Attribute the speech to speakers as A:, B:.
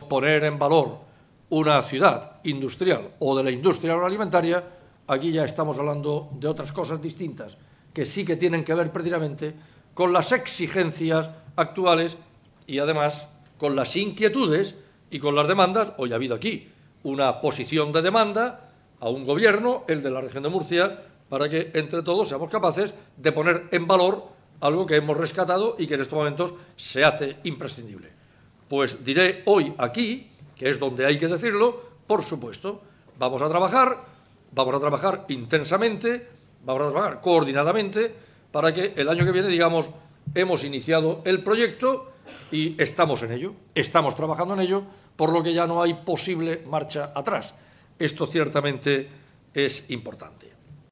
A: poner en valor una ciudad industrial o de la industria agroalimentaria, aquí ya estamos hablando de otras cosas distintas, que sí que tienen que ver precisamente con las exigencias actuales y además con las inquietudes y con las demandas. Hoy ha habido aquí una posición de demanda a un gobierno, el de la región de Murcia, para que entre todos seamos capaces de poner en valor algo que hemos rescatado y que en estos momentos se hace imprescindible. Pues diré hoy aquí, que es donde hay que decirlo, por supuesto, vamos a trabajar intensamente, vamos a trabajar coordinadamente para que el año que viene digamos hemos iniciado el proyecto y estamos en ello, estamos trabajando en ello, por lo que ya no hay posible marcha atrás. Esto ciertamente es importante.